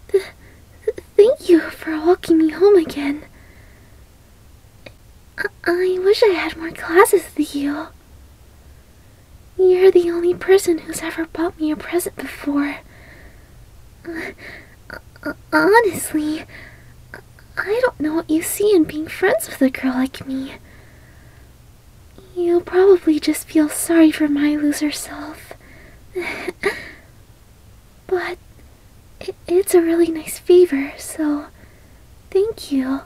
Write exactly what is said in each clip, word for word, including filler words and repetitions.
Th th thank you for walking me home again. I, I wish I had more classes with you. You're the only person who's ever bought me a present before. Uh, uh, honestly, I don't know what you see in being friends with a girl like me. You probably just feel sorry for my loser self. But it, it's a really nice favor, so thank you.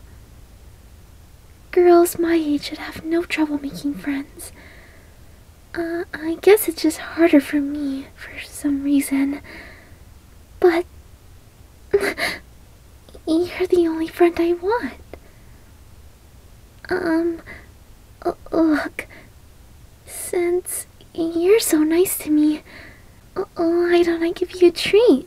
Girls my age should have no trouble making friends. Uh, I guess it's just harder for me for some reason. But you're the only friend I want. Um, uh, look, since you're so nice to me, uh, why don't I give you a treat?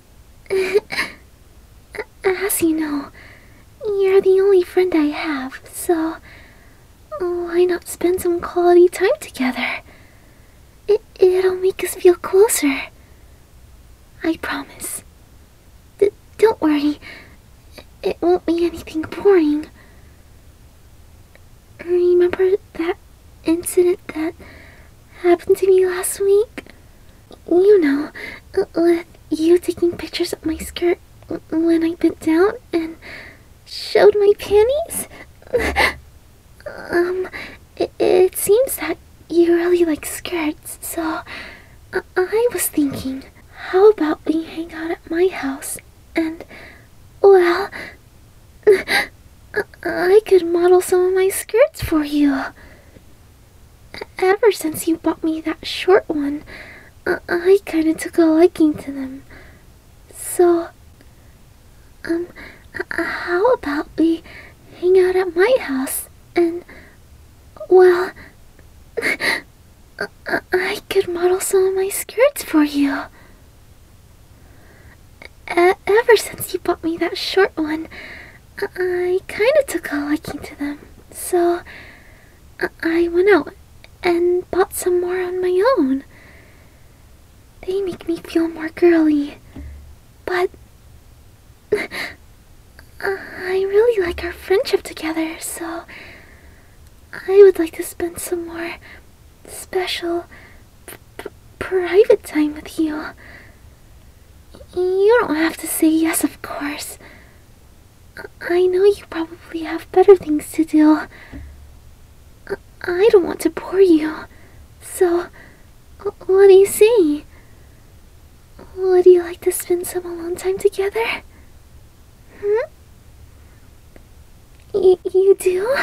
As you know, you're the only friend I have, so why not spend some quality time together? It, it'll make us feel closer. I promise. D don't worry, it won't be anything boring. Remember that incident that happened to me last week? You know, with you taking pictures of my skirt when I bent down and showed my panties? um, it, it seems that you really like skirts, so I, I was thinking, how about we hang out at my house and, well, I could model some of my skirts for you. Ever since you bought me that short one, I kinda took a liking to them. So, um, how about we hang out at my house and, well, I could model some of my skirts for you. E- ever since you bought me that short one, I kinda took a liking to them. So, I went out and bought some more on my own. They make me feel more girly, but I really like our friendship together, so I would like to spend some more special, p private time with you. You don't have to say yes, of course. I know you probably have better things to do. I don't want to bore you, so what do you say? Would you like to spend some alone time together? Hmm? Y you do?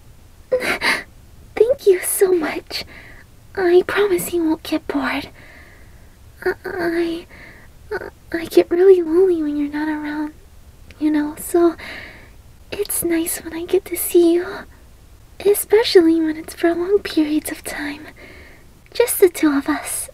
Thank you so much. I promise you won't get bored. I... I get really lonely when you're not around, you know, so it's nice when I get to see you. Especially when it's for long periods of time. Just the two of us.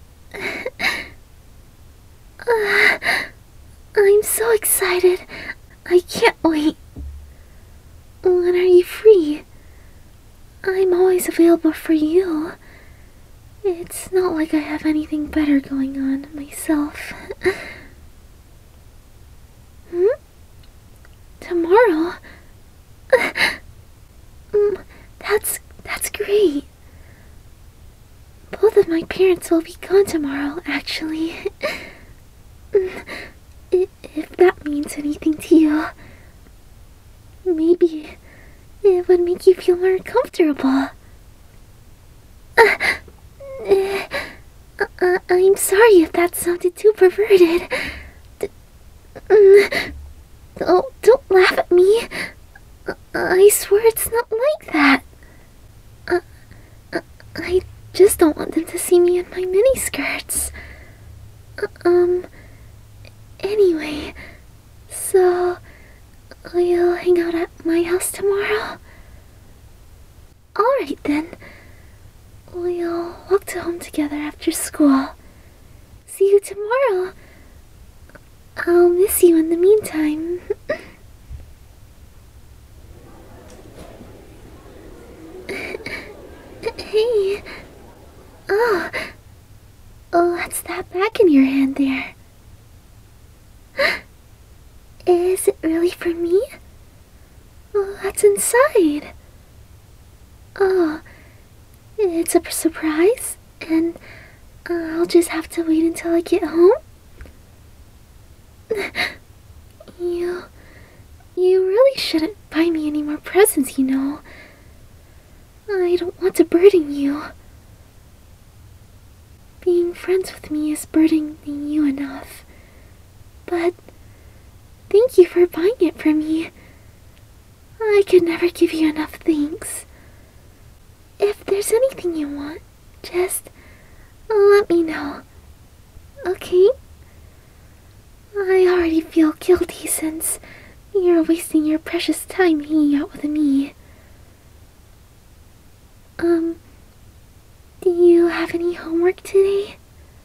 uh, I'm so excited. I can't wait. When are you free? I'm always available for you. It's not like I have anything better going on myself. Hmm? Tomorrow? mm, that's, that's great. Both of my parents will be gone tomorrow, actually. If that means anything to you. Maybe it would make you feel more comfortable. Uh, uh, I'm sorry if that sounded too perverted. D mm, oh, don't laugh at me. Uh, I swear it's not like that. Uh, uh, I just don't want them to see me in my miniskirts. Uh, um, anyway, so we'll hang out at my house tomorrow? Alright then. We'll walk to home together after school. See you tomorrow. I'll miss you in the meantime. Hey. Oh. Oh, what's that bag in your hand there? Is it really for me? Oh, that's inside. Oh, it's a surprise, and I'll just have to wait until I get home? You... You really shouldn't buy me any more presents, you know. I don't want to burden you. Being friends with me is burdening you enough. But thank you for buying it for me. I could never give you enough thanks. If there's anything you want, just let me know. Okay? I already feel guilty since you're wasting your precious time hanging out with me. Um, do you have any homework today?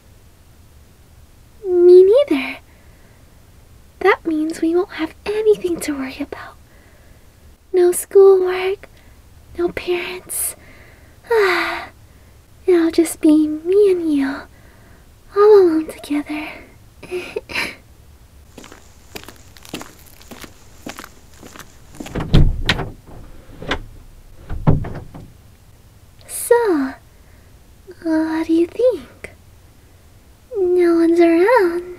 Me neither. That means we won't have anything to worry about. No schoolwork, no parents. Ah, it'll just be me and you, all alone together. So, what do you think? No one's around.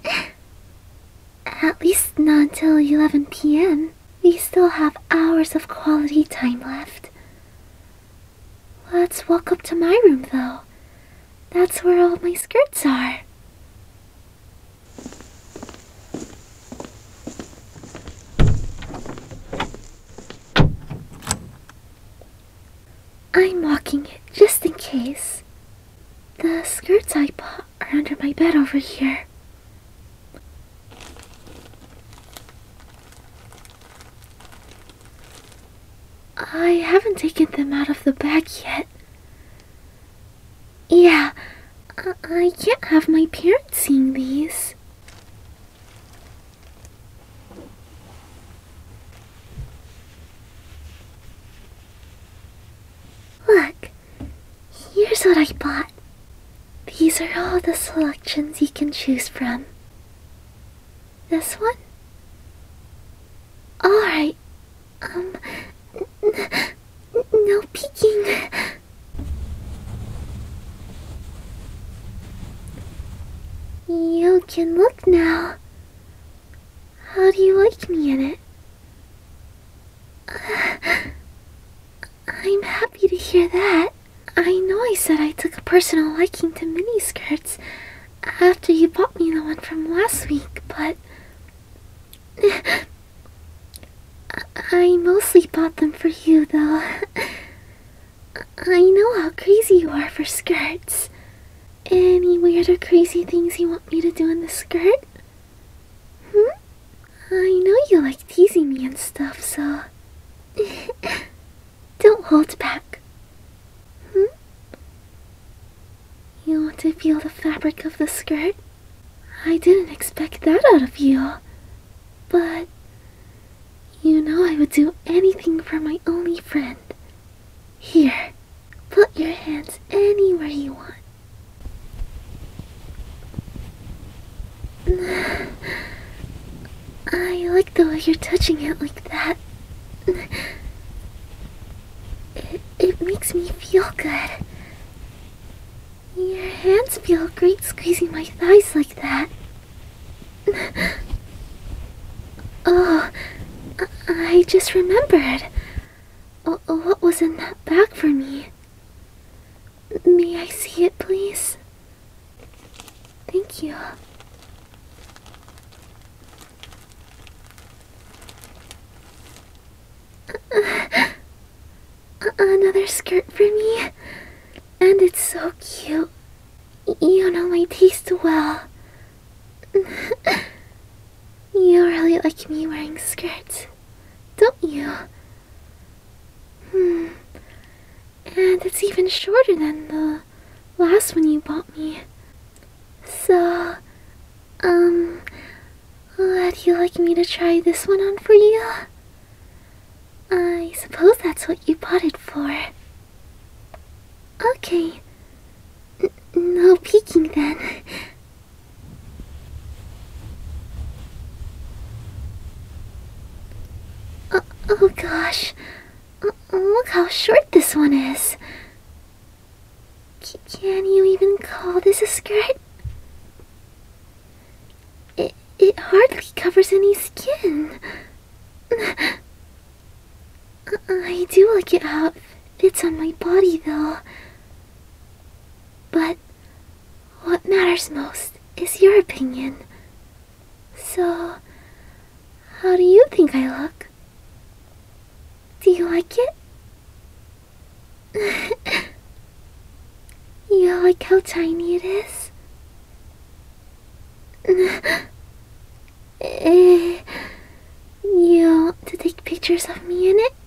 At least not until eleven p m We still have hours of quality time left. Let's walk up to my room, though. That's where all my skirts are. I'm locking it just in case. The skirts I bought are under my bed over here. I haven't taken them out of the bag yet. Yeah, I, I can't have my parents seeing these. Look, here's what I bought. These are all the selections you can choose from. This one? Alright, um... no peeking. You can look now. How do you like me in it? Uh, I'm happy to hear that. I know I said I took a personal liking to miniskirts after you bought me the one from last week, but... I mostly bought them for you, though. I know how crazy you are for skirts. Any weird or crazy things you want me to do in the skirt? Hmm? I know you like teasing me and stuff, so... Don't hold back. Hmm? You want to feel the fabric of the skirt? I didn't expect that out of you. But... you know I would do anything for my only friend. Here, put your hands anywhere you want. I like the way you're touching it like that. It, it makes me feel good. Your hands feel great squeezing my thighs like that. Oh, I just remembered. What was in that bag for me? May I see it, please? Thank you. Another skirt for me? And it's so cute. You know my taste well. You really like me wearing skirts, don't you? Hmm. And it's even shorter than the last one you bought me. So, um, would you like me to try this one on for you? I suppose that's what you bought it for. Okay. N- no peeking, then. then. Oh gosh. Uh, look how short this one is. C can you even call this a skirt? It, it hardly covers any skin. I do like it how it fits on my body though. But what matters most is your opinion. So, how do you think I look? Do you like it? You like how tiny it is? Eh, you want to take pictures of me in it?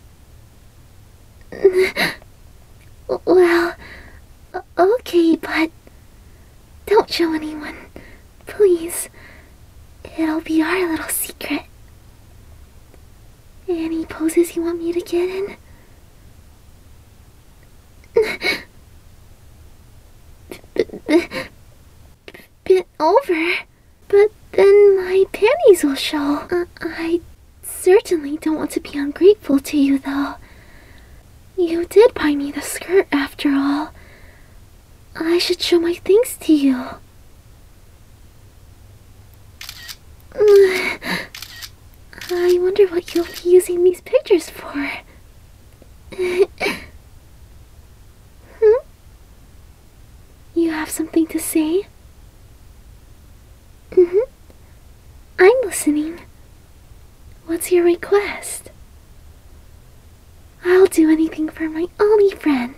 Well, okay, but don't show anyone, please. It'll be our little secret. Any poses you want me to get in? Bent over? But then my panties will show. Uh, I certainly don't want to be ungrateful to you, though. You did buy me the skirt, after all. I should show my thanks to you. I wonder what you'll be using these pictures for. Hmm? You have something to say? Mm-hmm. I'm listening. What's your request? I'll do anything for my only friend.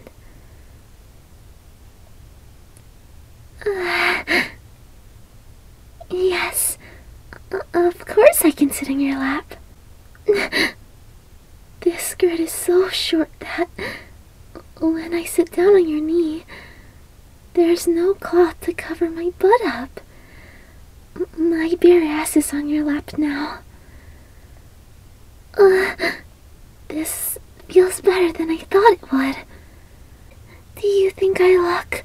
Uh, yes. Of course I can sit in your lap. This skirt is so short that when I sit down on your knee, there's no cloth to cover my butt up. My bare ass is on your lap now. Uh, this feels better than I thought it would. Do you think I look...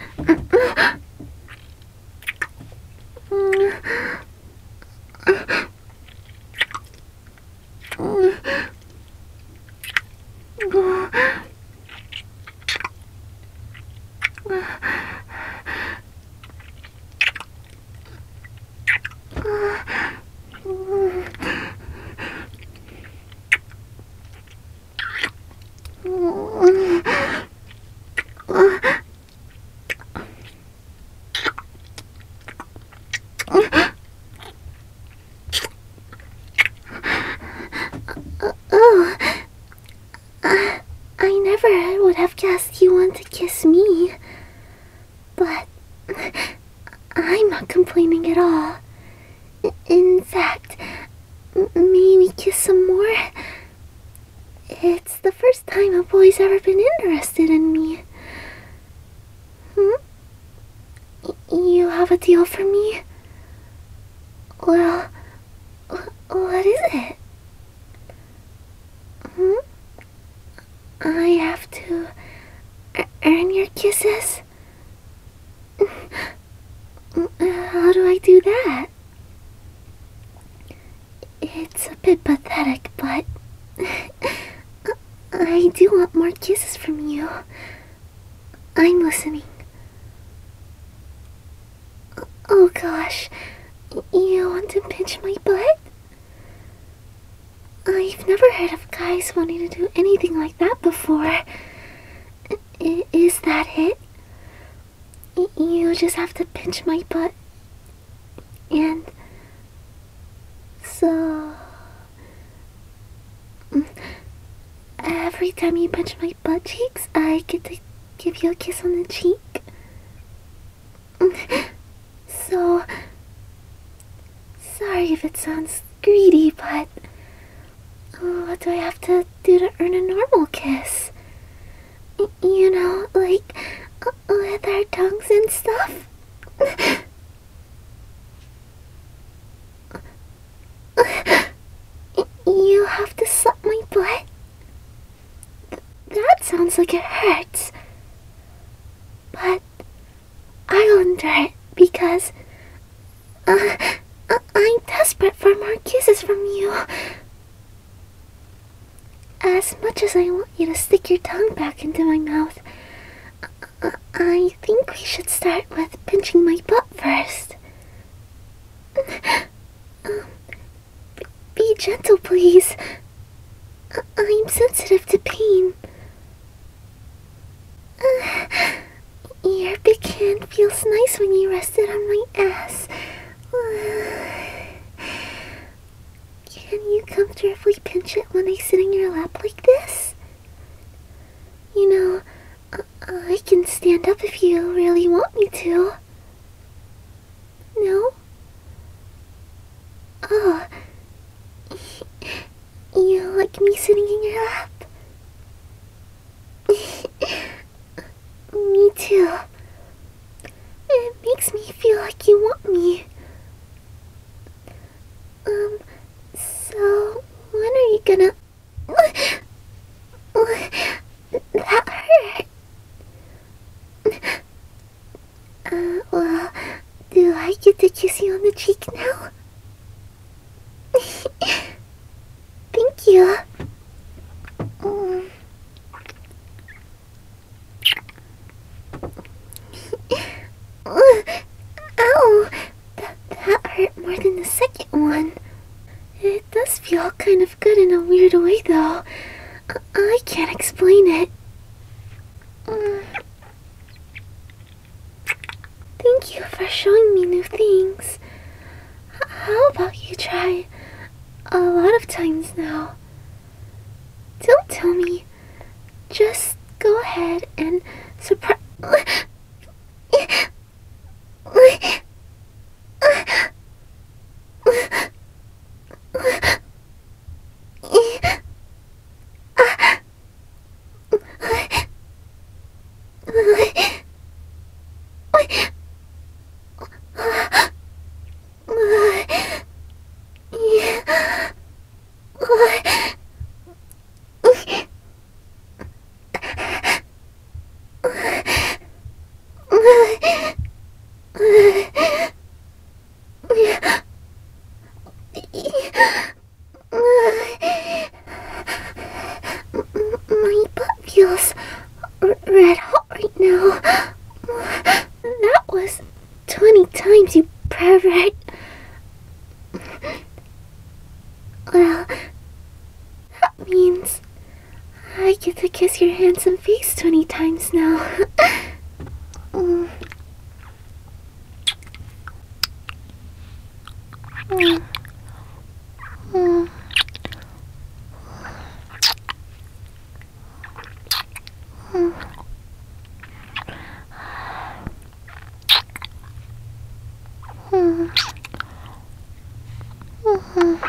Oh, uh, I never would have guessed you want to kiss me, but I'm not complaining at all. In fact, may we kiss some more? It's the first time a boy's ever been interested in me. Hmm? You have a deal for me? Well, what is it? Hmm? I have to earn your kisses? How do I do that? It's a bit pathetic, but I do want more kisses from you. I'm listening. Oh gosh, you want to pinch my butt? I've never heard of guys wanting to do anything like that before. I- is that it? You just have to pinch my butt. And... so... every time you pinch my butt cheeks, I get to give you a kiss on the cheek. So... sorry if it sounds greedy, but... what do I have to do to earn a normal kiss? You know, like, with our tongues and stuff? You have to suck my butt? That sounds like it hurts. But I'll endure it because uh, I'm desperate for more kisses from you. as much as I want you to stick your tongue back into my mouth, I, I think we should start with pinching my butt first. Um, b be gentle, please. I I'm sensitive to pain. Uh, your big hand feels nice when you rest it on my ass. Uh, can you comfortably pinch it when I sit in your lap like this? You know, I, I can stand up if you really want me to. No? Oh. You like me sitting in your lap? Me too. It makes me feel like you want me. Um, so when are you gonna... That hurt. Uh, well, do I get to kiss you on the cheek now? Thank you. Um. Ow! That, that hurt more than the second one. It does feel kind of good in a weird way, though. I, I can't explain it. Um. Thank you for showing me new things. H- how about you try a lot of times now? Don't tell me. Just go ahead and surprise. My butt feels red hot right now. That was twenty times, you pervert. Well, that means I get to kiss your handsome face twenty times now. mm. Mm. Mm. Mm. Mm. Mm.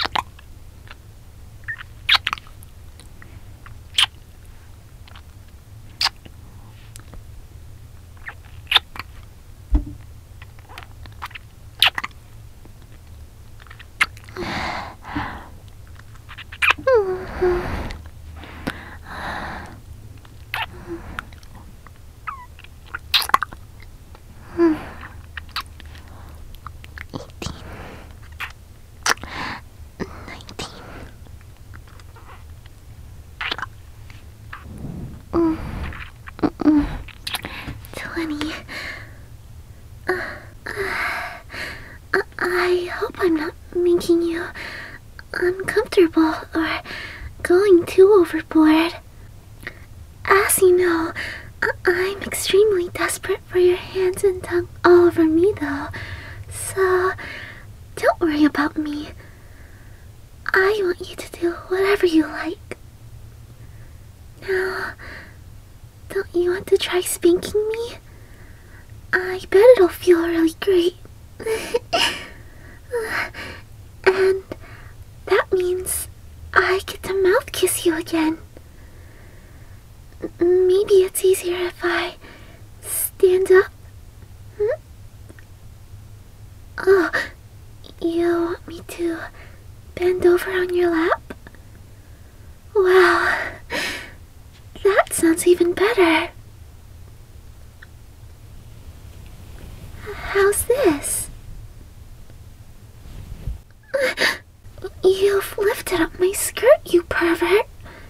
twenty. Uh, uh, I hope I'm not making you uncomfortable or going too overboard. As you know, I I'm extremely desperate for your hands and tongue all over me though, so don't worry about me. I want you to do whatever you like. Now, don't you want to try spanking me? I bet it'll feel really great. And that means I get to mouth kiss you again. Maybe it's easier if I stand up. Hmm? Oh, you want me to bend over on your lap? Wow, that sounds even better. How's this? You've lifted up my skirt, you pervert.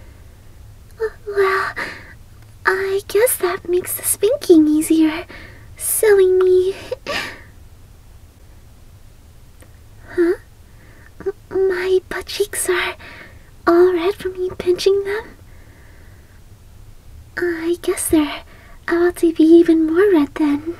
Well, I guess that makes the spanking easier. Silly me. Huh? M my butt cheeks are all red from you pinching them? I guess they're about to be even more red then.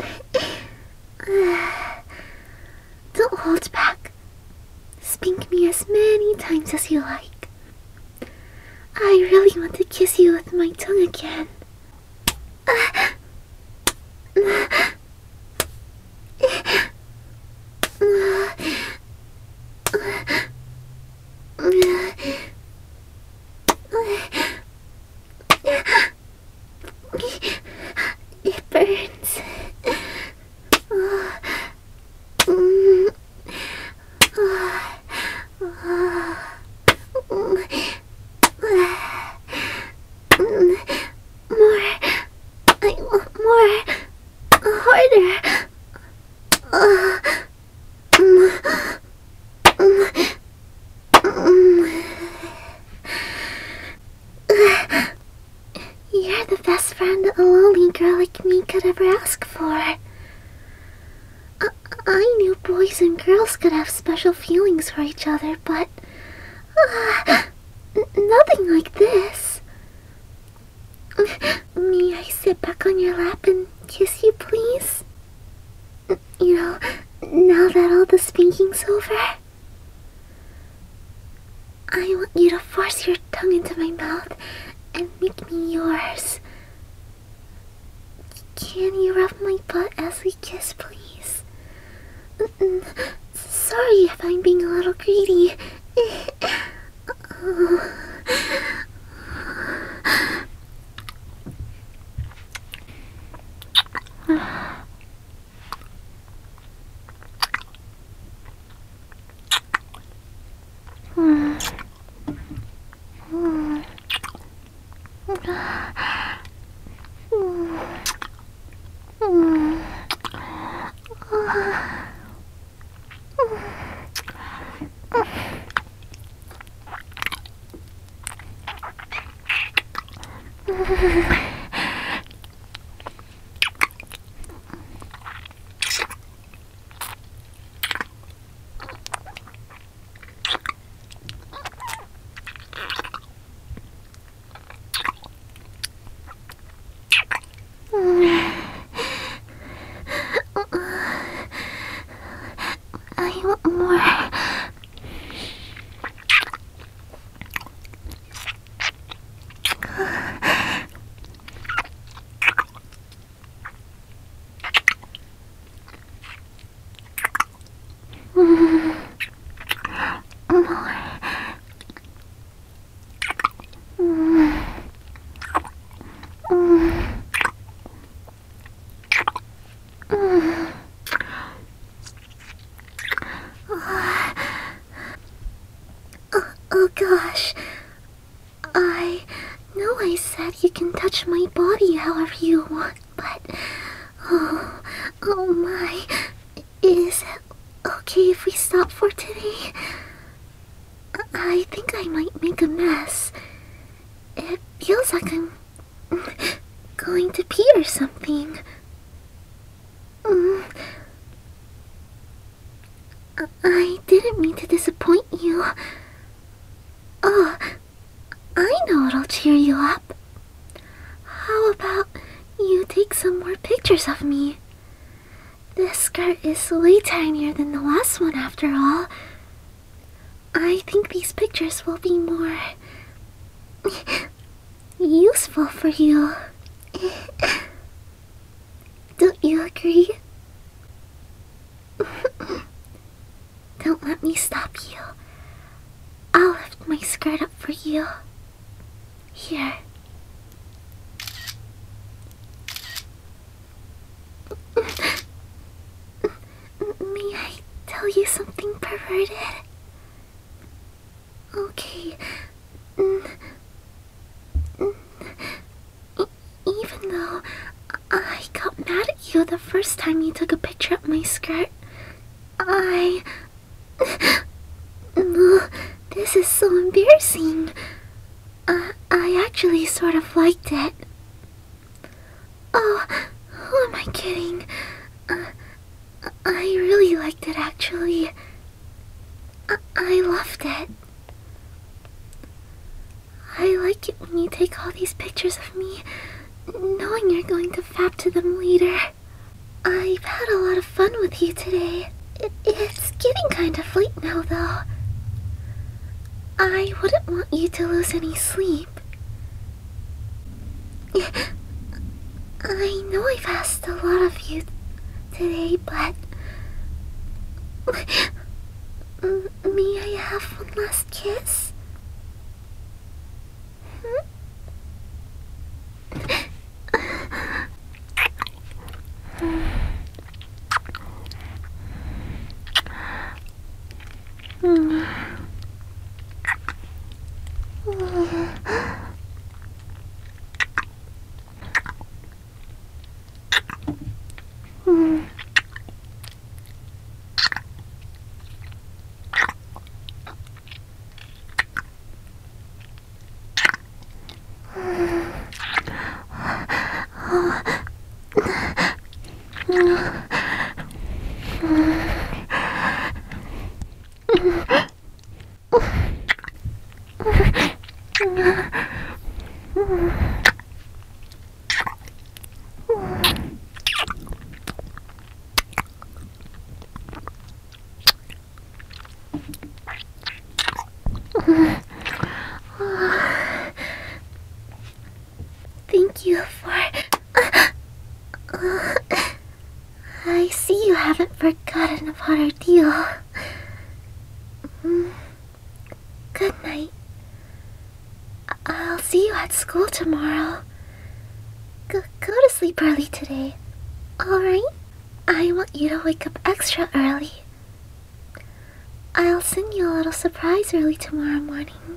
Don't hold back. Spank me as many times as you like. I really want to kiss you with my tongue again. It burns. More. I want more. Harder. You're the best friend a lonely girl like me could ever ask for. I, I knew boys and girls could have special feelings for each other, but uh, nothing like this. May I sit back on your lap and kiss you, please? You know, now that all the spanking's over, I want you to force your tongue into my mouth and make me yours. Can you rub my butt as we kiss, please? Sorry if I'm being a little greedy. Oh. I want more. Oh gosh, I know I said you can touch my body however you want, but oh, oh my, is it okay if we stop for today? I think I might make a mess. It feels like I'm going to pee or something. Mm. I didn't mean to disappoint you. Oh, I know what'll cheer you up. How about you take some more pictures of me? This skirt is way tinier than the last one after all. I think these pictures will be more useful for you. Don't you agree? Don't let me stop you. I'll lift my skirt up for you. Here. May I tell you something perverted? Okay. Even though I got mad at you the first time you took a picture of my skirt, I... This is so embarrassing. Uh, I I actually sort of liked it. Oh, who am I kidding? Uh, I really liked it, actually. I, I loved it. I like it when you take all these pictures of me, knowing you're going to fap to them later. I've had a lot of fun with you today. It, it's getting kind of late now, though. I wouldn't want you to lose any sleep. I know I've asked a lot of you today, but... May I have one last kiss? Hmm? Thank you for... Uh, I see you haven't forgotten about our deal. Good night. I'll see you at school tomorrow. Go, go to sleep early today, alright? I want you to wake up extra early. I'll send you a little surprise early tomorrow morning.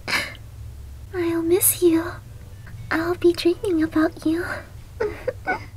I'll miss you. I'll be dreaming about you.